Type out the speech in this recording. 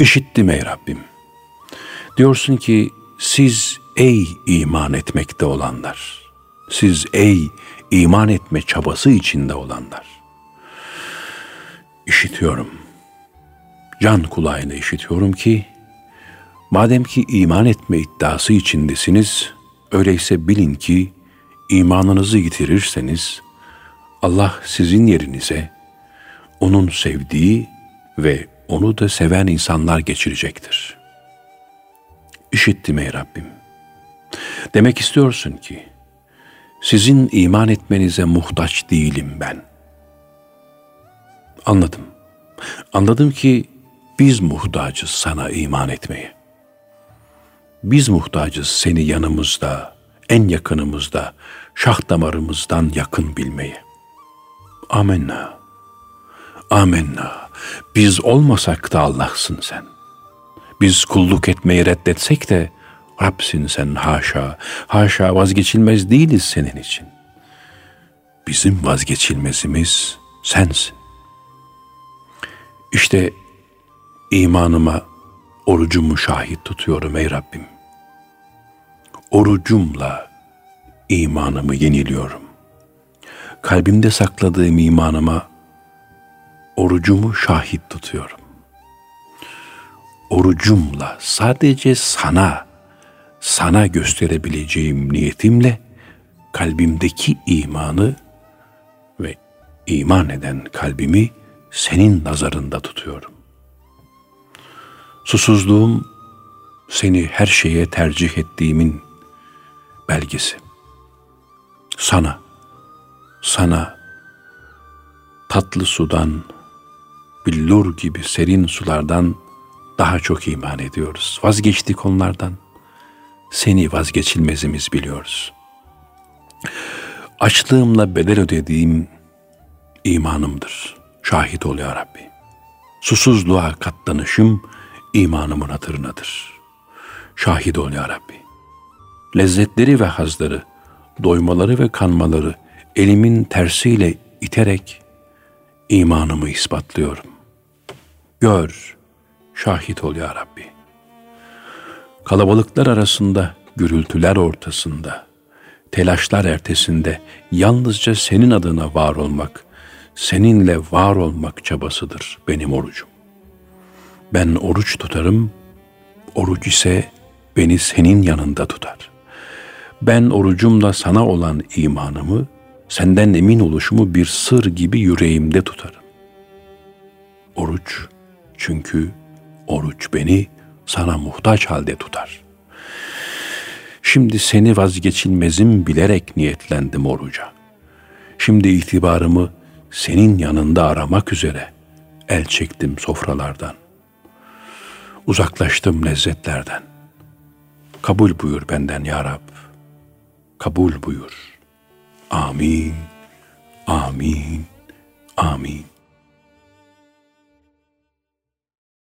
İşittim ey Rabbim. Diyorsun ki siz ey iman etmekte olanlar, siz ey iman etme çabası içinde olanlar. İşitiyorum. Can kulağıyla işitiyorum ki, madem ki iman etme iddiası içindesiniz, öyleyse bilin ki imanınızı yitirirseniz, Allah sizin yerinize onun sevdiği ve onu da seven insanlar geçirecektir. İşittim ey Rabbim. Demek istiyorsun ki, sizin iman etmenize muhtaç değilim ben. Anladım. Anladım ki biz muhtacız sana iman etmeye. Biz muhtacız seni yanımızda, en yakınımızda, şah damarımızdan yakın bilmeye. Amenna. Amenna. Biz olmasak da Allah'sın sen. Biz kulluk etmeyi reddetsek de Rab'sin sen, haşa. Haşa, vazgeçilmez değiliz senin için. Bizim vazgeçilmezimiz sensin. İşte imanıma, orucumu şahit tutuyorum ey Rabbim. Orucumla imanımı yeniliyorum. Kalbimde sakladığım imanıma orucumu şahit tutuyorum. Orucumla sadece sana gösterebileceğim niyetimle kalbimdeki imanı ve iman eden kalbimi senin nazarında tutuyorum. Susuzluğum seni her şeye tercih ettiğimin belgesi. Sana tatlı sudan, billur gibi serin sulardan daha çok iman ediyoruz. Vazgeçtik onlardan. Seni vazgeçilmezimiz biliyoruz. Açlığımla bedel ödediğim imanımdır. Şahit ol ya Rabbi. Susuzluğa katlanışım imanımın hatırınadır. Şahit ol ya Rabbi. Lezzetleri ve hazları, doymaları ve kanmaları elimin tersiyle iterek imanımı ispatlıyorum. Gör, şahit ol ya Rabbi. Kalabalıklar arasında, gürültüler ortasında, telaşlar ertesinde yalnızca senin adına var olmak, seninle var olmak çabasıdır benim orucum. Ben oruç tutarım, oruç ise beni senin yanında tutar. Ben orucumla sana olan imanımı, senden emin oluşumu bir sır gibi yüreğimde tutarım. Oruç, çünkü oruç beni sana muhtaç halde tutar. Şimdi seni vazgeçilmezim bilerek niyetlendim oruca. Şimdi itibarımı senin yanında aramak üzere el çektim sofralardan. Uzaklaştım lezzetlerden. Kabul buyur benden ya Rab. Kabul buyur. Amin, amin, amin.